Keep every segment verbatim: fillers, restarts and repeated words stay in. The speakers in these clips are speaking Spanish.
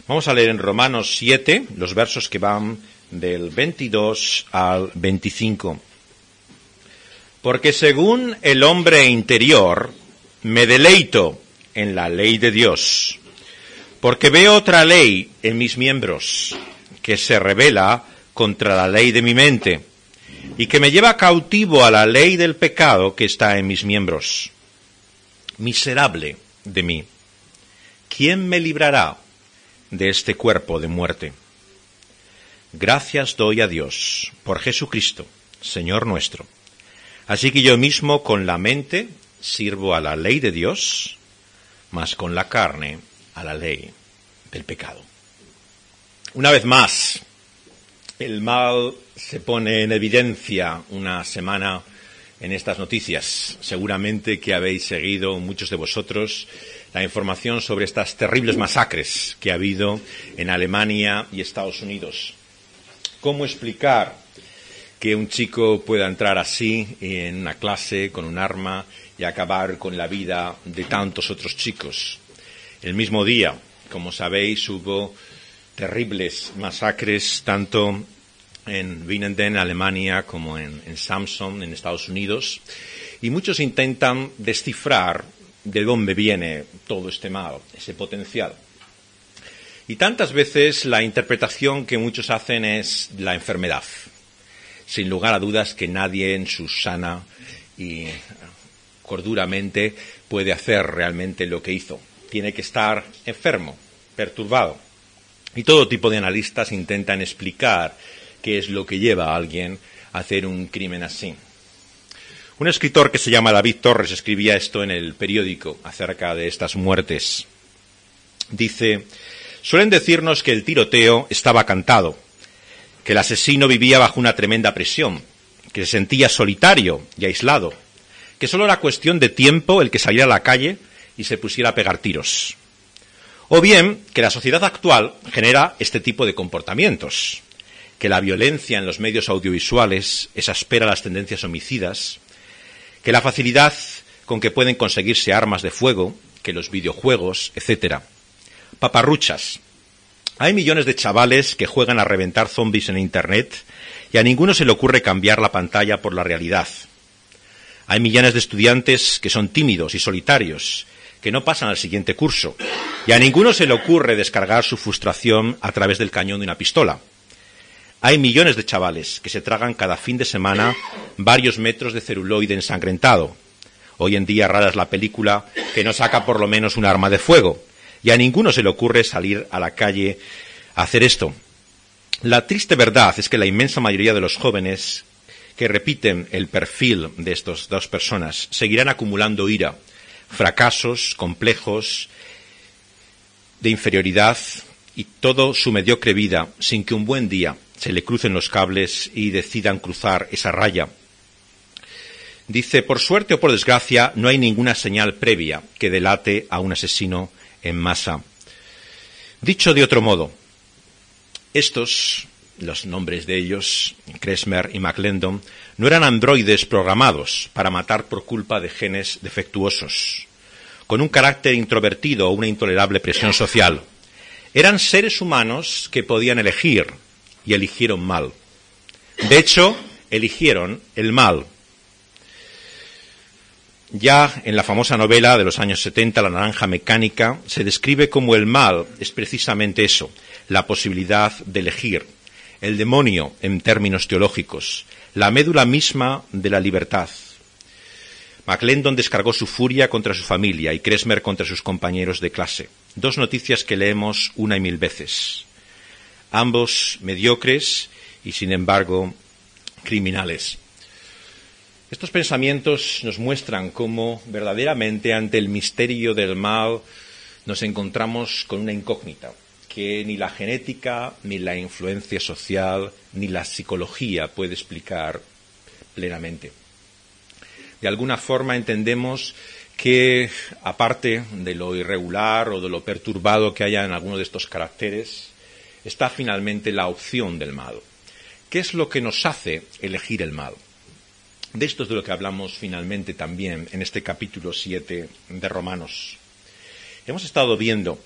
Vamos a leer en Romanos siete, los versos que van del veintidós al veinticinco. Porque según el hombre interior, me deleito en la ley de Dios, porque veo otra ley en mis miembros, que se rebela contra la ley de mi mente, y que me lleva cautivo a la ley del pecado que está en mis miembros. Miserable de mí, ¿quién me librará de este cuerpo de muerte? Gracias doy a Dios por Jesucristo, Señor nuestro. Así que yo mismo con la mente sirvo a la ley de Dios, mas con la carne a la ley del pecado. Una vez más, el mal se pone en evidencia una semana en estas noticias. Seguramente que habéis seguido, muchos de vosotros, la información sobre estas terribles masacres que ha habido en Alemania y Estados Unidos. ¿Cómo explicar que un chico pueda entrar así en una clase con un arma y acabar con la vida de tantos otros chicos? El mismo día, como sabéis, hubo terribles masacres tanto en Winnenden, Alemania, como en, en Samson, en Estados Unidos, y muchos intentan descifrar de dónde viene todo este mal, ese potencial. Y tantas veces la interpretación que muchos hacen es la enfermedad. Sin lugar a dudas que nadie en su sana y corduramente puede hacer realmente lo que hizo. Tiene que estar enfermo, perturbado. Y todo tipo de analistas intentan explicar qué es lo que lleva a alguien a hacer un crimen así. Un escritor que se llama David Torres escribía esto en el periódico acerca de estas muertes. Dice: suelen decirnos que el tiroteo estaba cantado, que el asesino vivía bajo una tremenda presión, que se sentía solitario y aislado, que solo era cuestión de tiempo el que saliera a la calle y se pusiera a pegar tiros. O bien, que la sociedad actual genera este tipo de comportamientos, que la violencia en los medios audiovisuales exaspera las tendencias homicidas, que la facilidad con que pueden conseguirse armas de fuego, que los videojuegos, etcétera. Paparruchas. Hay millones de chavales que juegan a reventar zombies en Internet y a ninguno se le ocurre cambiar la pantalla por la realidad. Hay millones de estudiantes que son tímidos y solitarios, que no pasan al siguiente curso, y a ninguno se le ocurre descargar su frustración a través del cañón de una pistola. Hay millones de chavales que se tragan cada fin de semana varios metros de celuloide ensangrentado. Hoy en día rara es la película que no saca por lo menos un arma de fuego, y a ninguno se le ocurre salir a la calle a hacer esto. La triste verdad es que la inmensa mayoría de los jóvenes que repiten el perfil de estas dos personas seguirán acumulando ira, fracasos, complejos de inferioridad y toda su mediocre vida sin que un buen día se le crucen los cables y decidan cruzar esa raya. Dice: por suerte o por desgracia, no hay ninguna señal previa que delate a un asesino en masa. Dicho de otro modo, estos, los nombres de ellos, Kressmer y McLendon, no eran androides programados para matar por culpa de genes defectuosos, con un carácter introvertido o una intolerable presión social. Eran seres humanos que podían elegir, y eligieron mal. De hecho, eligieron el mal. Ya en la famosa novela de los años setenta, La naranja mecánica, se describe como el mal es precisamente eso, la posibilidad de elegir, el demonio en términos teológicos, la médula misma de la libertad. McLendon descargó su furia contra su familia y Kressmer contra sus compañeros de clase. Dos noticias que leemos una y mil veces. Ambos mediocres y, sin embargo, criminales. Estos pensamientos nos muestran cómo verdaderamente ante el misterio del mal nos encontramos con una incógnita que ni la genética, ni la influencia social, ni la psicología puede explicar plenamente. De alguna forma entendemos que, aparte de lo irregular o de lo perturbado que haya en alguno de estos caracteres, está finalmente la opción del mal. ¿Qué es lo que nos hace elegir el mal? De esto es de lo que hablamos finalmente también en este capítulo siete de Romanos. Hemos estado viendo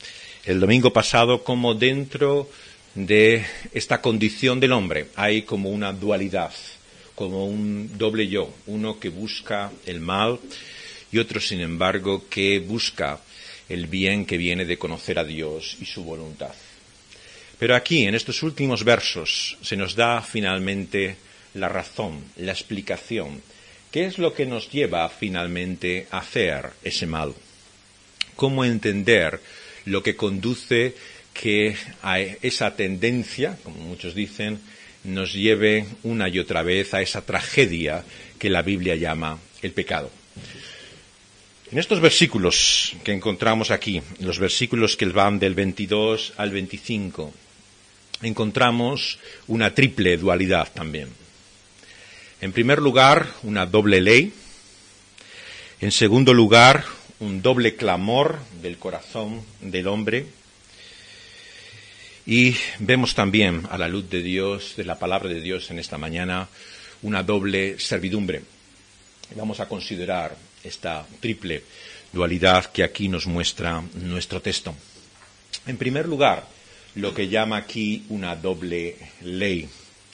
el domingo pasado cómo dentro de esta condición del hombre hay como una dualidad, como un doble yo, uno que busca el mal y otro, sin embargo, que busca el bien que viene de conocer a Dios y su voluntad. Pero aquí, en estos últimos versos, se nos da finalmente la razón, la explicación. ¿Qué es lo que nos lleva finalmente a hacer ese mal? ¿Cómo entender lo que conduce que a esa tendencia, como muchos dicen, nos lleve una y otra vez a esa tragedia que la Biblia llama el pecado? En estos versículos que encontramos aquí, los versículos que van del veintidós al veinticinco, encontramos una triple dualidad también. En primer lugar, una doble ley. En segundo lugar, un doble clamor del corazón del hombre. Y vemos también, a la luz de Dios, de la palabra de Dios en esta mañana, una doble servidumbre. Vamos a considerar esta triple dualidad que aquí nos muestra nuestro texto. En primer lugar, lo que llama aquí una doble ley.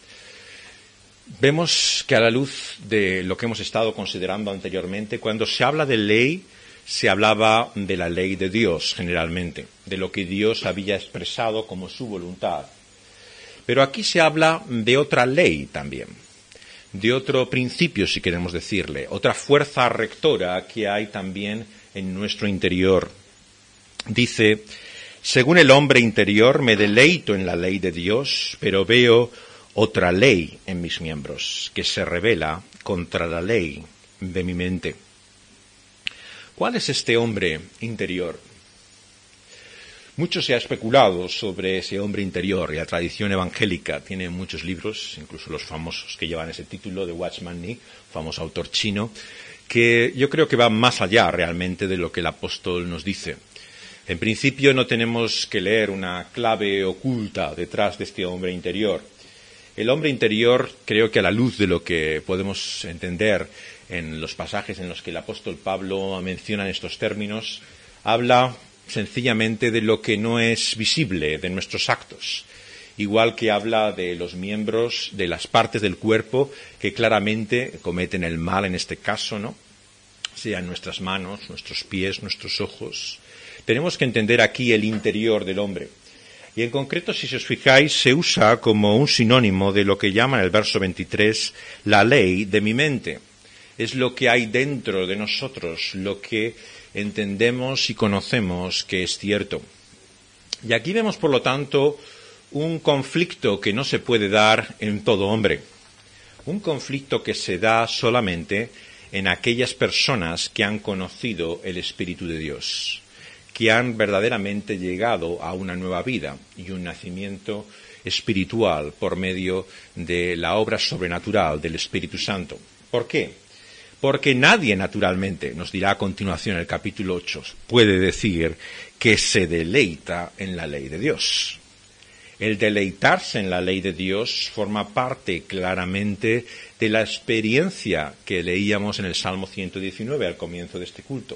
Vemos que a la luz de lo que hemos estado considerando anteriormente, cuando se habla de ley, se hablaba de la ley de Dios generalmente, de lo que Dios había expresado como su voluntad. Pero aquí se habla de otra ley también, de otro principio, si queremos decirle, otra fuerza rectora que hay también en nuestro interior. Dice: según el hombre interior me deleito en la ley de Dios, pero veo otra ley en mis miembros, que se rebela contra la ley de mi mente. ¿Cuál es este hombre interior? Mucho se ha especulado sobre ese hombre interior y la tradición evangélica tiene muchos libros, incluso los famosos que llevan ese título de Watchman Nee, famoso autor chino, que yo creo que va más allá realmente de lo que el apóstol nos dice. En principio no tenemos que leer una clave oculta detrás de este hombre interior. El hombre interior, creo que a la luz de lo que podemos entender en los pasajes en los que el apóstol Pablo menciona estos términos, habla sencillamente de lo que no es visible de nuestros actos, igual que habla de los miembros, de las partes del cuerpo que claramente cometen el mal en este caso, ¿no? Sean nuestras manos, nuestros pies, nuestros ojos. Tenemos que entender aquí el interior del hombre. Y en concreto, si os fijáis, se usa como un sinónimo de lo que llama en el verso veintitrés la ley de mi mente. Es lo que hay dentro de nosotros, lo que entendemos y conocemos que es cierto. Y aquí vemos, por lo tanto, un conflicto que no se puede dar en todo hombre. Un conflicto que se da solamente en aquellas personas que han conocido el Espíritu de Dios, que han verdaderamente llegado a una nueva vida y un nacimiento espiritual por medio de la obra sobrenatural del Espíritu Santo. ¿Por qué? Porque nadie, naturalmente, nos dirá a continuación el capítulo ocho, puede decir que se deleita en la ley de Dios. El deleitarse en la ley de Dios forma parte claramente de la experiencia que leíamos en el Salmo ciento diecinueve al comienzo de este culto.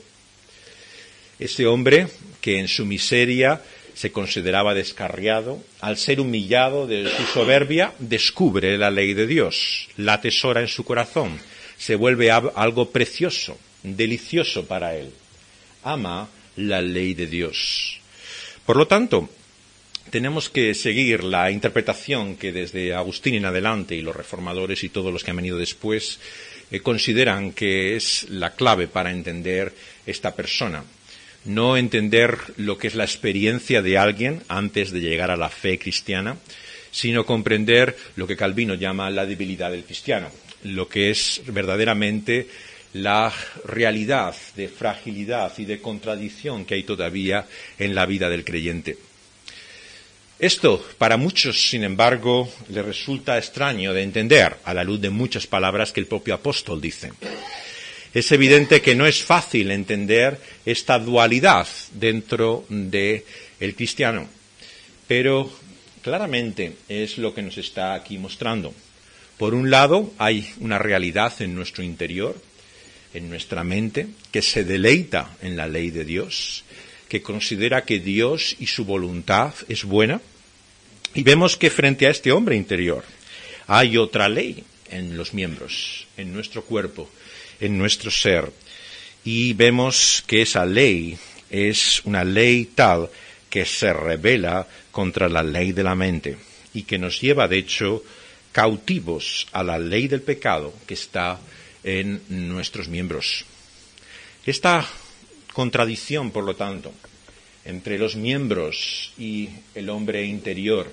Ese hombre que en su miseria se consideraba descarriado, al ser humillado de su soberbia, descubre la ley de Dios, la atesora en su corazón, se vuelve algo precioso, delicioso para él. Ama la ley de Dios. Por lo tanto, tenemos que seguir la interpretación que desde Agustín en adelante y los reformadores y todos los que han venido después eh, consideran que es la clave para entender esta persona. No entender lo que es la experiencia de alguien antes de llegar a la fe cristiana, sino comprender lo que Calvino llama la debilidad del cristiano, lo que es verdaderamente la realidad de fragilidad y de contradicción que hay todavía en la vida del creyente. Esto, para muchos, sin embargo, les resulta extraño de entender a la luz de muchas palabras que el propio apóstol dice. Es evidente que no es fácil entender esta dualidad dentro del cristiano, pero claramente es lo que nos está aquí mostrando. Por un lado, hay una realidad en nuestro interior, en nuestra mente, que se deleita en la ley de Dios, que considera que Dios y su voluntad es buena. Y vemos que frente a este hombre interior hay otra ley en los miembros, en nuestro cuerpo, en nuestro ser. Y vemos que esa ley es una ley tal que se rebela contra la ley de la mente y que nos lleva, de hecho, cautivos a la ley del pecado que está en nuestros miembros. Esta contradicción, por lo tanto, entre los miembros y el hombre interior,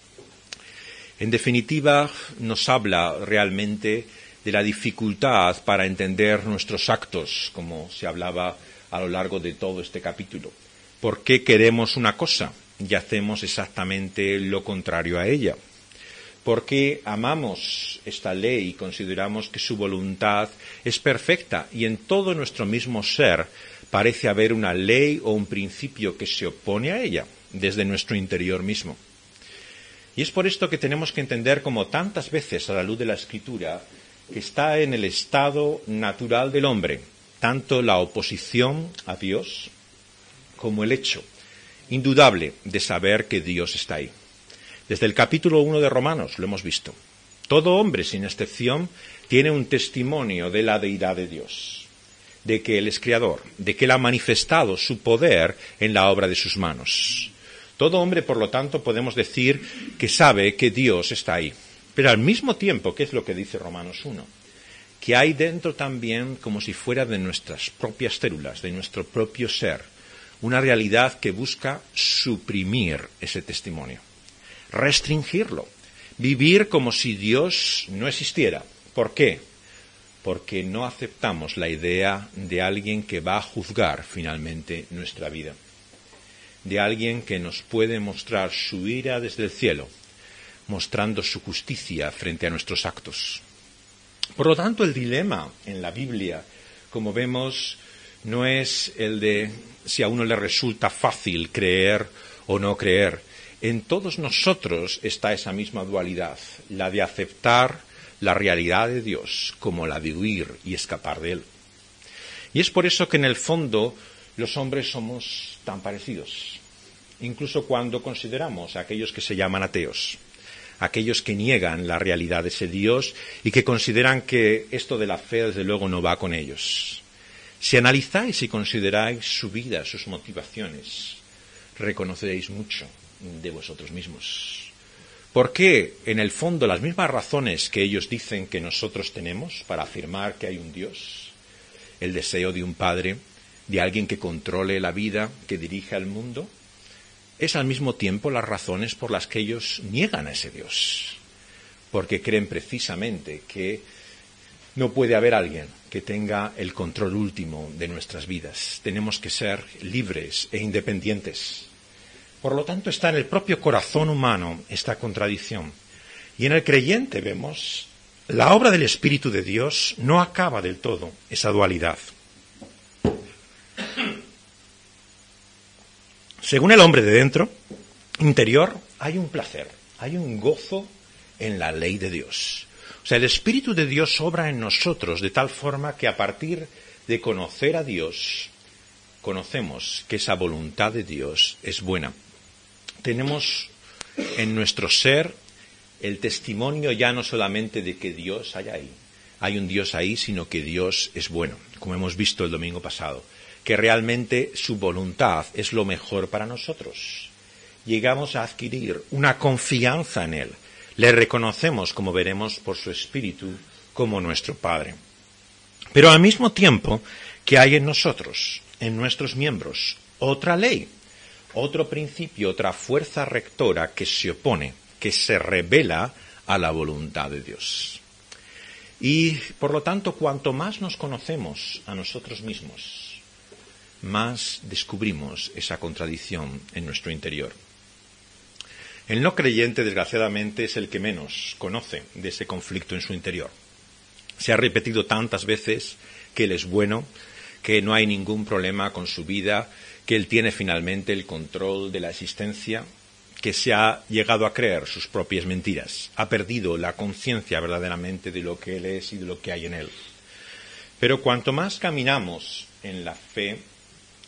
en definitiva, nos habla realmente de la dificultad para entender nuestros actos, como se hablaba a lo largo de todo este capítulo. ¿Por qué queremos una cosa y hacemos exactamente lo contrario a ella? ¿Por qué amamos esta ley y consideramos que su voluntad es perfecta y en todo nuestro mismo ser parece haber una ley o un principio que se opone a ella desde nuestro interior mismo? Y es por esto que tenemos que entender, como tantas veces a la luz de la Escritura, que está en el estado natural del hombre, tanto la oposición a Dios como el hecho indudable de saber que Dios está ahí. Desde el capítulo uno de Romanos lo hemos visto. Todo hombre, sin excepción, tiene un testimonio de la deidad de Dios, de que Él es creador, de que Él ha manifestado su poder en la obra de sus manos. Todo hombre, por lo tanto, podemos decir que sabe que Dios está ahí. Pero al mismo tiempo, ¿qué es lo que dice Romanos uno? Que hay dentro también, como si fuera de nuestras propias células, de nuestro propio ser, una realidad que busca suprimir ese testimonio, restringirlo, vivir como si Dios no existiera. ¿Por qué? Porque no aceptamos la idea de alguien que va a juzgar finalmente nuestra vida, de alguien que nos puede mostrar su ira desde el cielo, mostrando su justicia frente a nuestros actos. Por lo tanto, el dilema en la Biblia, como vemos, no es el de si a uno le resulta fácil creer o no creer. En todos nosotros está esa misma dualidad, la de aceptar la realidad de Dios como la de huir y escapar de Él. Y es por eso que en el fondo los hombres somos tan parecidos, incluso cuando consideramos a aquellos que se llaman ateos, aquellos que niegan la realidad de ese Dios y que consideran que esto de la fe desde luego no va con ellos. Si analizáis y consideráis su vida, sus motivaciones, reconoceréis mucho de vosotros mismos. ¿Por qué, en el fondo, las mismas razones que ellos dicen que nosotros tenemos para afirmar que hay un Dios, el deseo de un padre, de alguien que controle la vida, que dirija el mundo, es al mismo tiempo las razones por las que ellos niegan a ese Dios? Porque creen precisamente que no puede haber alguien que tenga el control último de nuestras vidas. Tenemos que ser libres e independientes. Por lo tanto, está en el propio corazón humano esta contradicción. Y en el creyente vemos, la obra del Espíritu de Dios no acaba del todo esa dualidad. Según el hombre de dentro, interior, hay un placer, hay un gozo en la ley de Dios. O sea, el Espíritu de Dios obra en nosotros de tal forma que a partir de conocer a Dios, conocemos que esa voluntad de Dios es buena. Tenemos en nuestro ser el testimonio ya no solamente de que Dios hay ahí, hay un Dios ahí, sino que Dios es bueno, como hemos visto el domingo pasado, que realmente su voluntad es lo mejor para nosotros. Llegamos a adquirir una confianza en Él. Le reconocemos, como veremos, por su Espíritu, como nuestro Padre. Pero al mismo tiempo que hay en nosotros, en nuestros miembros, otra ley, otro principio, otra fuerza rectora que se opone, que se revela a la voluntad de Dios. Y, por lo tanto, cuanto más nos conocemos a nosotros mismos, más descubrimos esa contradicción en nuestro interior. El no creyente, desgraciadamente, es el que menos conoce de ese conflicto en su interior. Se ha repetido tantas veces que Él es bueno, que no hay ningún problema con su vida, que Él tiene finalmente el control de la existencia, que se ha llegado a creer sus propias mentiras, ha perdido la conciencia verdaderamente de lo que Él es y de lo que hay en Él. Pero cuanto más caminamos en la fe,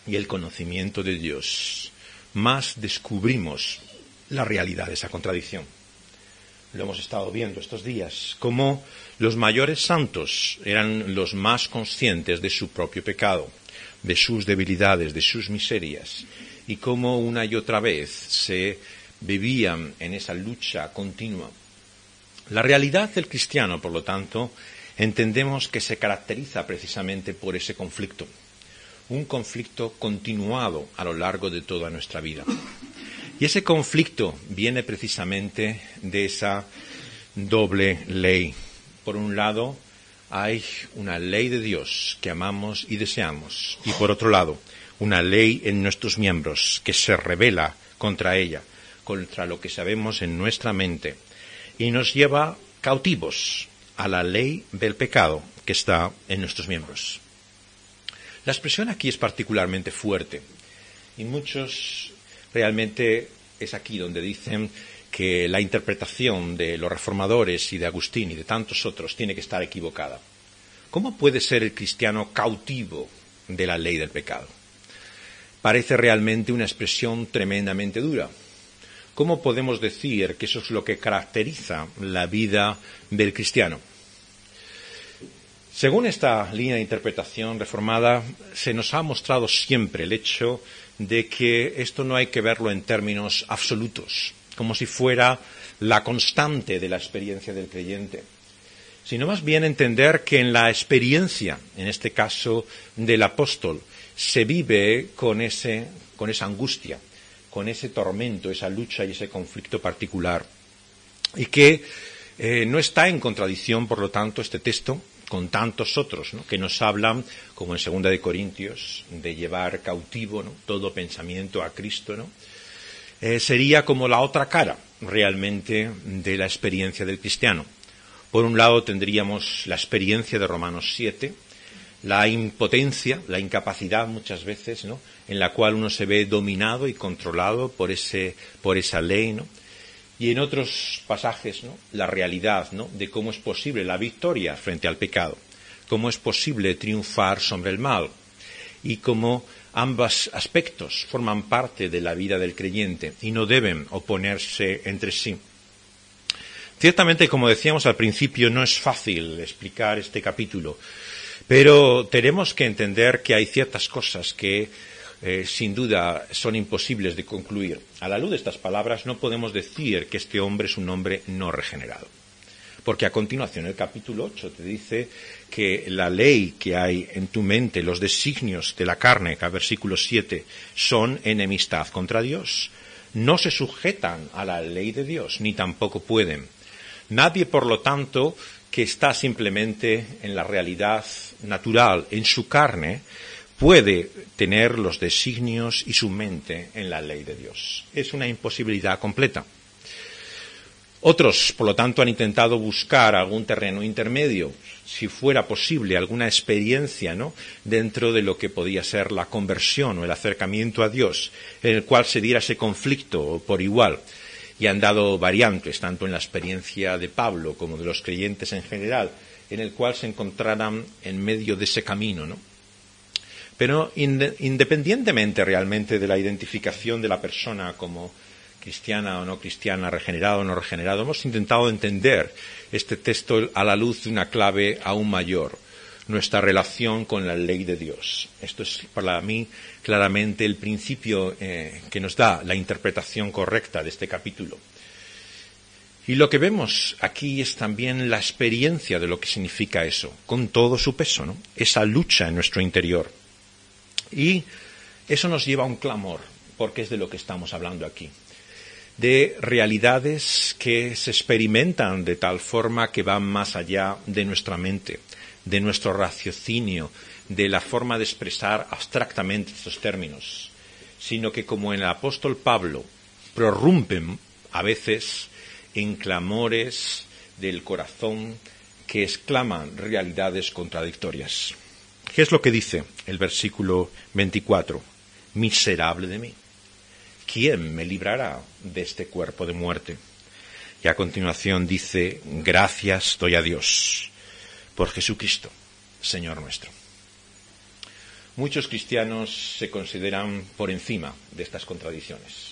y el conocimiento de Dios, más descubrimos la realidad de esa contradicción. Lo hemos estado viendo estos días, cómo los mayores santos eran los más conscientes de su propio pecado, de sus debilidades, de sus miserias, y cómo una y otra vez se vivían en esa lucha continua. La realidad del cristiano, por lo tanto, entendemos que se caracteriza precisamente por ese conflicto, un conflicto continuado a lo largo de toda nuestra vida. Y ese conflicto viene precisamente de esa doble ley. Por un lado, hay una ley de Dios que amamos y deseamos, y por otro lado, una ley en nuestros miembros que se rebela contra ella, contra lo que sabemos en nuestra mente, y nos lleva cautivos a la ley del pecado que está en nuestros miembros. La expresión aquí es particularmente fuerte, y muchos realmente es aquí donde dicen que la interpretación de los reformadores y de Agustín y de tantos otros tiene que estar equivocada. ¿Cómo puede ser el cristiano cautivo de la ley del pecado? Parece realmente una expresión tremendamente dura. ¿Cómo podemos decir que eso es lo que caracteriza la vida del cristiano? Según esta línea de interpretación reformada, se nos ha mostrado siempre el hecho de que esto no hay que verlo en términos absolutos, como si fuera la constante de la experiencia del creyente, sino más bien entender que en la experiencia, en este caso del apóstol, se vive con ese, con esa angustia, con ese tormento, esa lucha y ese conflicto particular, y que eh, no está en contradicción, por lo tanto, este texto con tantos otros, ¿no?, que nos hablan, como en Segunda de Corintios, de llevar cautivo, ¿no?, todo pensamiento a Cristo, ¿no? Eh, sería como la otra cara, realmente, de la experiencia del cristiano. Por un lado tendríamos la experiencia de Romanos siete, la impotencia, la incapacidad muchas veces, ¿no?, en la cual uno se ve dominado y controlado por ese, por esa ley, ¿no? Y en otros pasajes, ¿no?, la realidad, ¿no?, de cómo es posible la victoria frente al pecado, cómo es posible triunfar sobre el mal, y cómo ambos aspectos forman parte de la vida del creyente y no deben oponerse entre sí. Ciertamente, como decíamos al principio, no es fácil explicar este capítulo, pero tenemos que entender que hay ciertas cosas que Eh, sin duda son imposibles de concluir. A la luz de estas palabras no podemos decir que este hombre es un hombre no regenerado, porque a continuación el capítulo ocho te dice que la ley que hay en tu mente, los designios de la carne, que al versículo siete, son enemistad contra Dios. No se sujetan a la ley de Dios, ni tampoco pueden. Nadie, por lo tanto, que está simplemente en la realidad natural, en su carne, puede tener los designios y su mente en la ley de Dios. Es una imposibilidad completa. Otros, por lo tanto, han intentado buscar algún terreno intermedio, si fuera posible, alguna experiencia, ¿no?, dentro de lo que podía ser la conversión o el acercamiento a Dios, en el cual se diera ese conflicto por igual. Y han dado variantes, tanto en la experiencia de Pablo como de los creyentes en general, en el cual se encontraran en medio de ese camino, ¿no? Pero independientemente realmente de la identificación de la persona como cristiana o no cristiana, regenerado o no regenerado, hemos intentado entender este texto a la luz de una clave aún mayor, nuestra relación con la ley de Dios. Esto es para mí claramente el principio eh, que nos da la interpretación correcta de este capítulo. Y lo que vemos aquí es también la experiencia de lo que significa eso, con todo su peso, ¿no?, esa lucha en nuestro interior. Y eso nos lleva a un clamor, porque es de lo que estamos hablando aquí, de realidades que se experimentan de tal forma que van más allá de nuestra mente, de nuestro raciocinio, de la forma de expresar abstractamente estos términos, sino que, como en el apóstol Pablo, prorrumpen a veces en clamores del corazón que exclaman realidades contradictorias. ¿Qué es lo que dice el versículo veinticuatro? Miserable de mí. ¿Quién me librará de este cuerpo de muerte? Y a continuación dice, gracias doy a Dios por Jesucristo, Señor nuestro. Muchos cristianos se consideran por encima de estas contradicciones.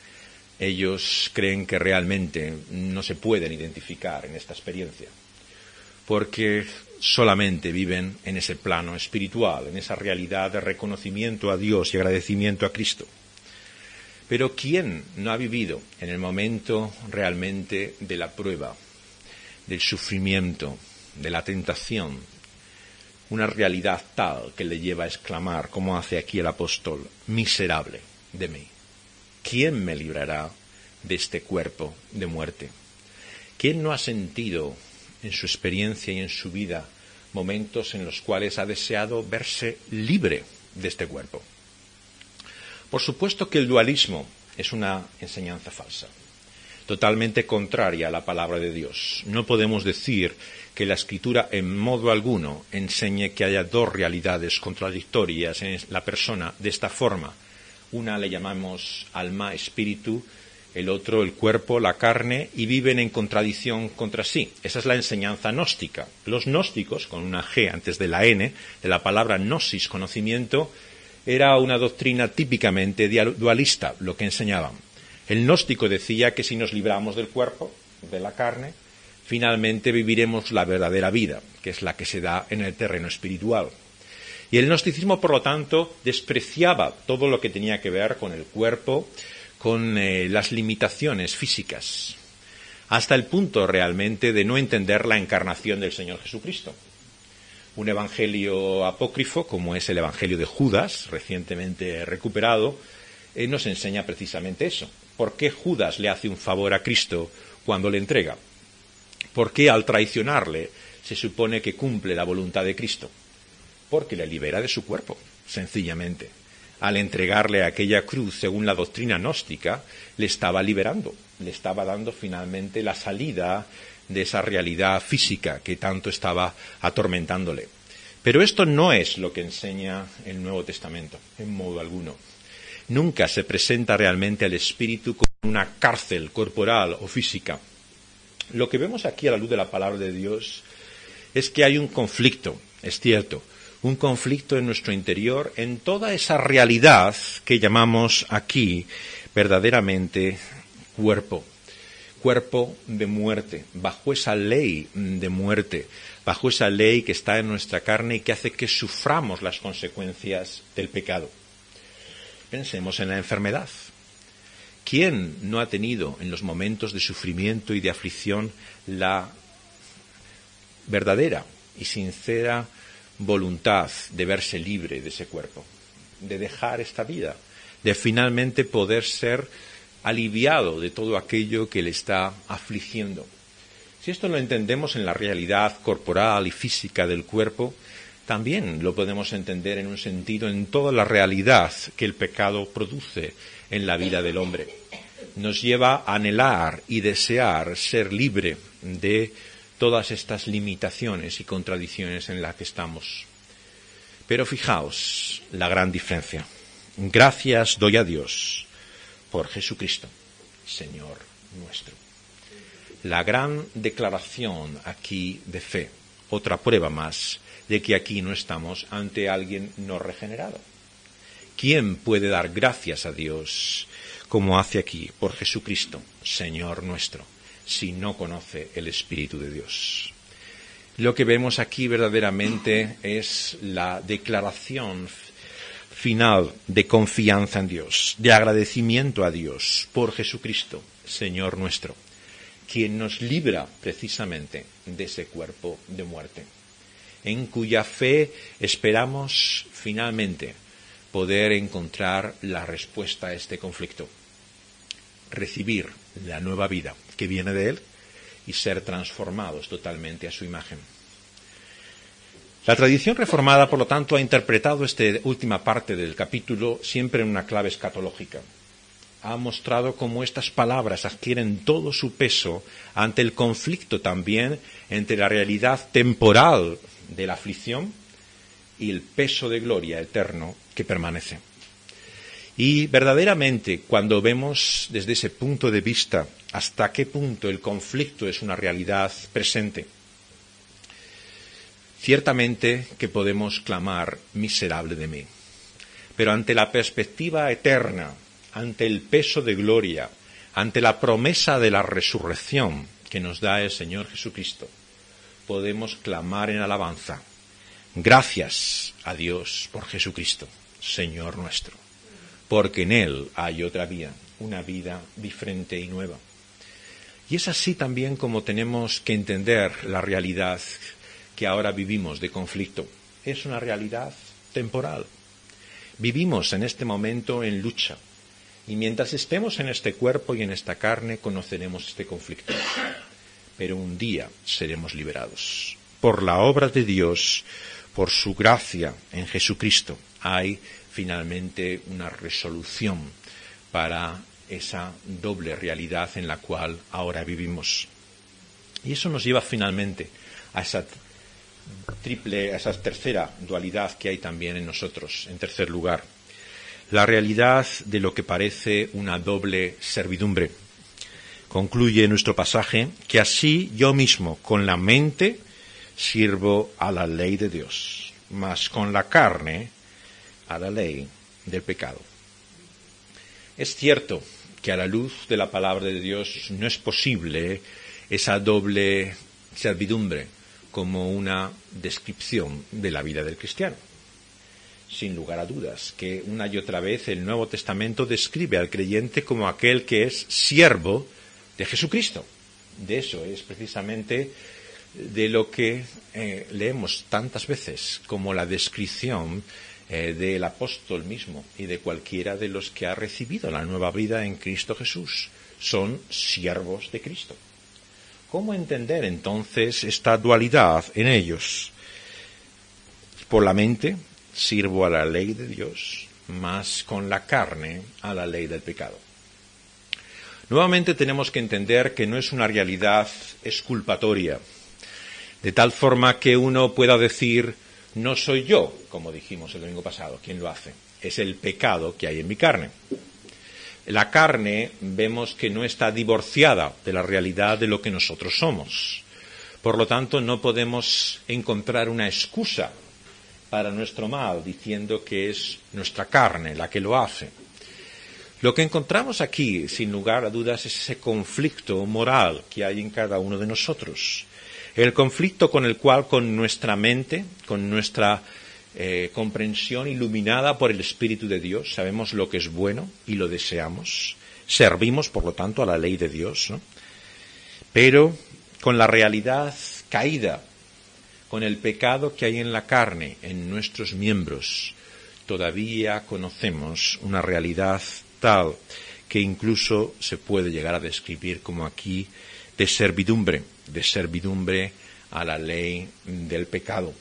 Ellos creen que realmente no se pueden identificar en esta experiencia, porque solamente viven en ese plano espiritual, en esa realidad de reconocimiento a Dios y agradecimiento a Cristo. Pero ¿quién no ha vivido en el momento realmente de la prueba, del sufrimiento, de la tentación, una realidad tal que le lleva a exclamar, como hace aquí el apóstol, miserable de mí? ¿Quién me librará de este cuerpo de muerte? ¿Quién no ha sentido en su experiencia y en su vida momentos en los cuales ha deseado verse libre de este cuerpo? Por supuesto que el dualismo es una enseñanza falsa, totalmente contraria a la palabra de Dios. No podemos decir que la Escritura en modo alguno enseñe que haya dos realidades contradictorias en la persona de esta forma. Una le llamamos alma, espíritu, el otro el cuerpo, la carne, y viven en contradicción contra sí. Esa es la enseñanza gnóstica. Los gnósticos, con una G antes de la N, de la palabra gnosis, conocimiento, era una doctrina típicamente dualista, lo que enseñaban. El gnóstico decía que si nos libramos del cuerpo, de la carne, finalmente viviremos la verdadera vida, que es la que se da en el terreno espiritual. Y el gnosticismo, por lo tanto, despreciaba todo lo que tenía que ver con el cuerpo, con eh, las limitaciones físicas, hasta el punto realmente de no entender la encarnación del Señor Jesucristo. Un evangelio apócrifo, como es el evangelio de Judas, recientemente recuperado, eh, nos enseña precisamente eso. ¿Por qué Judas le hace un favor a Cristo cuando le entrega? ¿Por qué al traicionarle se supone que cumple la voluntad de Cristo? Porque le libera de su cuerpo, sencillamente. Al entregarle aquella cruz, según la doctrina gnóstica, le estaba liberando, le estaba dando finalmente la salida de esa realidad física que tanto estaba atormentándole. Pero esto no es lo que enseña el Nuevo Testamento, en modo alguno. Nunca se presenta realmente al espíritu como una cárcel corporal o física. Lo que vemos aquí a la luz de la palabra de Dios es que hay un conflicto, es cierto, un conflicto en nuestro interior, en toda esa realidad que llamamos aquí verdaderamente cuerpo, cuerpo de muerte, bajo esa ley de muerte, bajo esa ley que está en nuestra carne y que hace que suframos las consecuencias del pecado. Pensemos en la enfermedad. ¿Quién no ha tenido en los momentos de sufrimiento y de aflicción la verdadera y sincera voluntad de verse libre de ese cuerpo, de dejar esta vida, de finalmente poder ser aliviado de todo aquello que le está afligiendo? Si esto lo entendemos en la realidad corporal y física del cuerpo, también lo podemos entender en un sentido en toda la realidad que el pecado produce en la vida del hombre. Nos lleva a anhelar y desear ser libre de todas estas limitaciones y contradicciones en las que estamos. Pero fijaos la gran diferencia. Gracias doy a Dios por Jesucristo, Señor nuestro. La gran declaración aquí de fe, otra prueba más de que aquí no estamos ante alguien no regenerado. ¿Quién puede dar gracias a Dios como hace aquí por Jesucristo, Señor nuestro, si no conoce el Espíritu de Dios? Lo que vemos aquí verdaderamente es la declaración final de confianza en Dios, de agradecimiento a Dios por Jesucristo, Señor nuestro, quien nos libra precisamente de ese cuerpo de muerte, en cuya fe esperamos finalmente poder encontrar la respuesta a este conflicto, recibir la nueva vida que viene de Él y ser transformados totalmente a su imagen. La tradición reformada, por lo tanto, ha interpretado esta última parte del capítulo siempre en una clave escatológica. Ha mostrado cómo estas palabras adquieren todo su peso ante el conflicto también entre la realidad temporal de la aflicción y el peso de gloria eterno que permanece. Y verdaderamente, cuando vemos desde ese punto de vista hasta qué punto el conflicto es una realidad presente, Ciertamente que podemos clamar, miserable de mí. Pero ante la perspectiva eterna, ante el peso de gloria, ante la promesa de la resurrección que nos da el Señor Jesucristo, podemos clamar en alabanza. Gracias a Dios por Jesucristo, Señor nuestro, porque en Él hay otra vida, una vida diferente y nueva. Y es así también como tenemos que entender la realidad que ahora vivimos de conflicto. Es una realidad temporal. Vivimos en este momento en lucha. Y mientras estemos en este cuerpo y en esta carne, conoceremos este conflicto. Pero un día seremos liberados. Por la obra de Dios, por su gracia en Jesucristo, hay finalmente una resolución para esa doble realidad en la cual ahora vivimos. Y eso nos lleva finalmente a esa triple, a esa tercera dualidad que hay también en nosotros. En tercer lugar, la realidad de lo que parece una doble servidumbre. Concluye nuestro pasaje que así yo mismo con la mente sirvo a la ley de Dios, mas con la carne a la ley del pecado. Es cierto que a la luz de la palabra de Dios no es posible esa doble servidumbre como una descripción de la vida del cristiano. Sin lugar a dudas, que una y otra vez el Nuevo Testamento describe al creyente como aquel que es siervo de Jesucristo. De eso es precisamente de lo que eh, leemos tantas veces como la descripción eh, del apóstol mismo y de cualquiera de los que ha recibido la nueva vida en Cristo Jesús. Son siervos de Cristo. ¿Cómo entender entonces esta dualidad en ellos? Por la mente sirvo a la ley de Dios, mas con la carne a la ley del pecado. Nuevamente tenemos que entender que no es una realidad exculpatoria, de tal forma que uno pueda decir, no soy yo, como dijimos el domingo pasado, quien lo hace, es el pecado que hay en mi carne. La carne vemos que no está divorciada de la realidad de lo que nosotros somos. Por lo tanto, no podemos encontrar una excusa para nuestro mal diciendo que es nuestra carne la que lo hace. Lo que encontramos aquí, sin lugar a dudas, es ese conflicto moral que hay en cada uno de nosotros. El conflicto con el cual, con nuestra mente, con nuestra eh, comprensión iluminada por el Espíritu de Dios, sabemos lo que es bueno y lo deseamos. Servimos, por lo tanto, a la ley de Dios, ¿no? Pero con la realidad caída, con el pecado que hay en la carne, en nuestros miembros, todavía conocemos una realidad tal que incluso se puede llegar a describir como aquí de servidumbre, de servidumbre a la ley del pecado.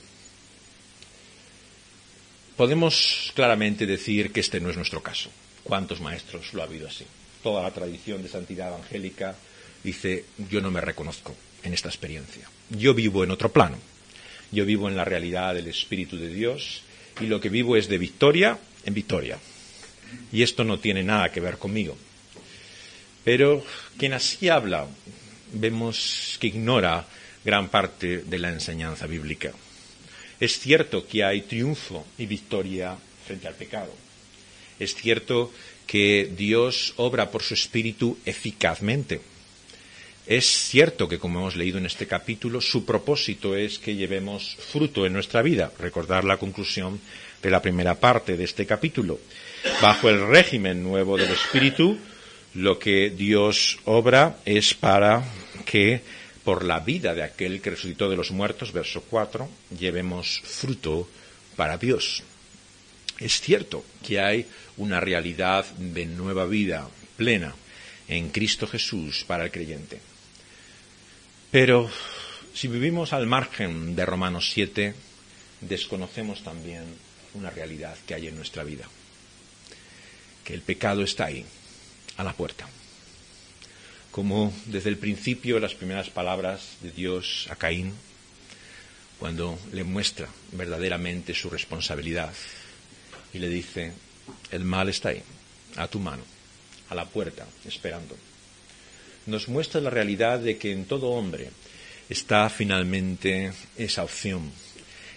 Podemos claramente decir que este no es nuestro caso. ¿Cuántos maestros lo ha habido así? Toda la tradición de santidad evangélica dice, yo no me reconozco en esta experiencia. Yo vivo en otro plano. Yo vivo en la realidad del Espíritu de Dios y lo que vivo es de victoria en victoria. Y esto no tiene nada que ver conmigo. Pero quien así habla, vemos que ignora gran parte de la enseñanza bíblica. Es cierto que hay triunfo y victoria frente al pecado. Es cierto que Dios obra por su Espíritu eficazmente. Es cierto que, como hemos leído en este capítulo, su propósito es que llevemos fruto en nuestra vida. Recordar la conclusión de la primera parte de este capítulo. Bajo el régimen nuevo del Espíritu, lo que Dios obra es para que, por la vida de aquel que resucitó de los muertos, verso cuatro, llevemos fruto para Dios. Es cierto que hay una realidad de nueva vida plena en Cristo Jesús para el creyente. Pero si vivimos al margen de Romanos siete, desconocemos también una realidad que hay en nuestra vida. Que el pecado está ahí, a la puerta. Como desde el principio las primeras palabras de Dios a Caín, cuando le muestra verdaderamente su responsabilidad y le dice, el mal está ahí, a tu mano, a la puerta, esperando. Nos muestra la realidad de que en todo hombre está finalmente esa opción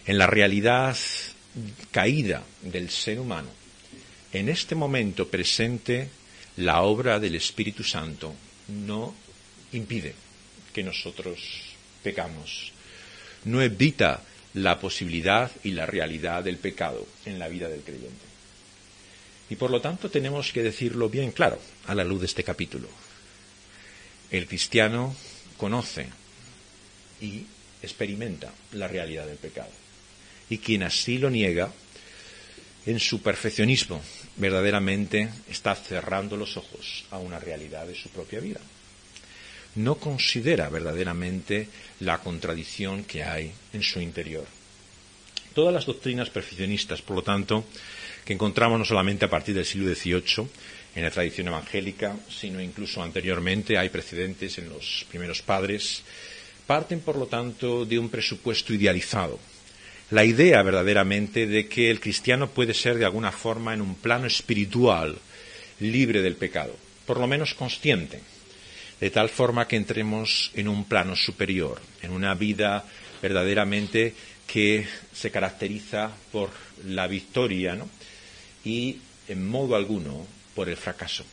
en la realidad caída del ser humano, en este momento presente, la obra del Espíritu Santo no impide que nosotros pecamos, no evita la posibilidad y la realidad del pecado en la vida del creyente. Y por lo tanto tenemos que decirlo bien claro a la luz de este capítulo. El cristiano conoce y experimenta la realidad del pecado. Y quien así lo niega, en su perfeccionismo, verdaderamente está cerrando los ojos a una realidad de su propia vida. No considera verdaderamente la contradicción que hay en su interior. Todas las doctrinas perfeccionistas, por lo tanto, que encontramos no solamente a partir del siglo dieciocho en la tradición evangélica, sino incluso anteriormente, hay precedentes en los primeros padres, parten, por lo tanto, de un presupuesto idealizado. La idea verdaderamente de que el cristiano puede ser de alguna forma en un plano espiritual libre del pecado, por lo menos consciente, de tal forma que entremos en un plano superior, en una vida verdaderamente que se caracteriza por la victoria, ¿no? Y en modo alguno por el fracaso.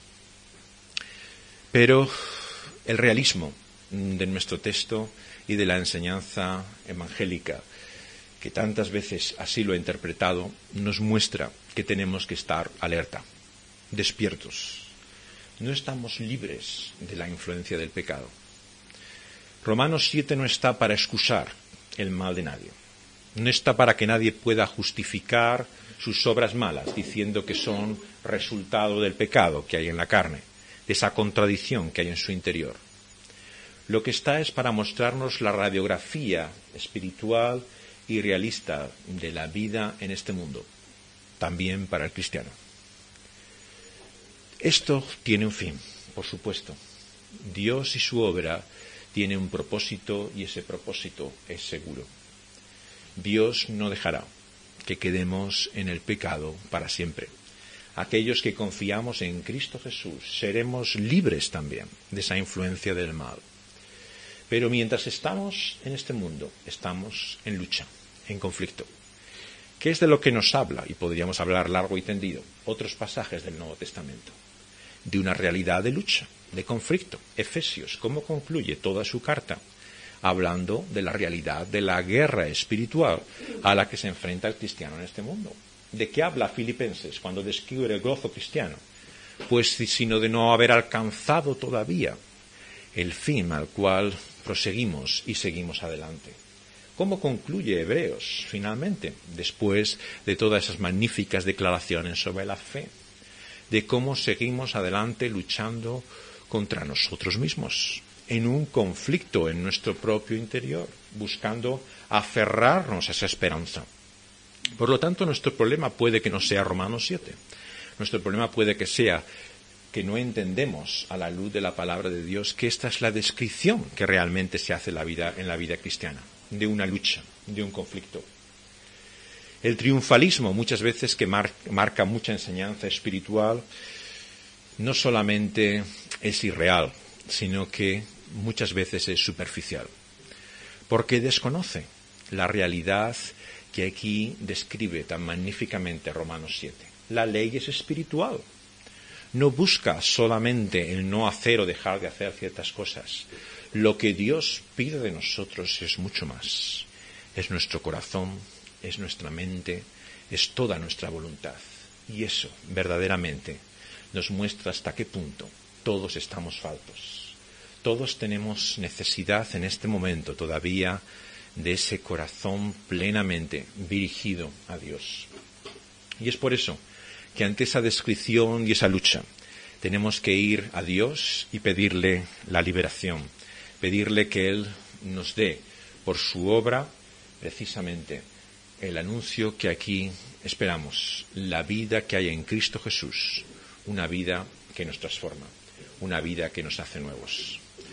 Pero el realismo de nuestro texto y de la enseñanza evangélica, que tantas veces así lo he interpretado, nos muestra que tenemos que estar alerta, despiertos. No estamos libres de la influencia del pecado. Romanos siete no está para excusar el mal de nadie. No está para que nadie pueda justificar sus obras malas, diciendo que son resultado del pecado que hay en la carne, de esa contradicción que hay en su interior. Lo que está es para mostrarnos la radiografía espiritual y realista de la vida en este mundo, también para el cristiano. Esto tiene un fin, por supuesto. Dios y su obra tienen un propósito y ese propósito es seguro. Dios no dejará que quedemos en el pecado para siempre. Aquellos que confiamos en Cristo Jesús seremos libres también de esa influencia del mal. Pero mientras estamos en este mundo, estamos en lucha, en conflicto. ¿Qué es de lo que nos habla? Y podríamos hablar largo y tendido. Otros pasajes del Nuevo Testamento. De una realidad de lucha, de conflicto. Efesios, ¿cómo concluye toda su carta? Hablando de la realidad de la guerra espiritual a la que se enfrenta el cristiano en este mundo. ¿De qué habla Filipenses cuando describe el gozo cristiano? Pues sino de no haber alcanzado todavía el fin al cual proseguimos y seguimos adelante. ¿Cómo concluye Hebreos finalmente, después de todas esas magníficas declaraciones sobre la fe? De cómo seguimos adelante luchando contra nosotros mismos, en un conflicto en nuestro propio interior, buscando aferrarnos a esa esperanza. Por lo tanto, nuestro problema puede que no sea Romanos siete. Nuestro problema puede que sea que no entendemos a la luz de la palabra de Dios que esta es la descripción que realmente se hace en la vida, en la vida cristiana, de una lucha, de un conflicto. El triunfalismo, muchas veces que mar- marca mucha enseñanza espiritual, no solamente es irreal, sino que muchas veces es superficial, porque desconoce la realidad que aquí describe tan magníficamente Romanos siete. La ley es espiritual. No busca solamente el no hacer o dejar de hacer ciertas cosas. Lo que Dios pide de nosotros es mucho más. Es nuestro corazón, es nuestra mente, es toda nuestra voluntad. Y eso, verdaderamente, nos muestra hasta qué punto todos estamos faltos. Todos tenemos necesidad en este momento todavía de ese corazón plenamente dirigido a Dios. Y es por eso que ante esa descripción y esa lucha tenemos que ir a Dios y pedirle la liberación, pedirle que Él nos dé por su obra precisamente el anuncio que aquí esperamos, la vida que hay en Cristo Jesús, una vida que nos transforma, una vida que nos hace nuevos.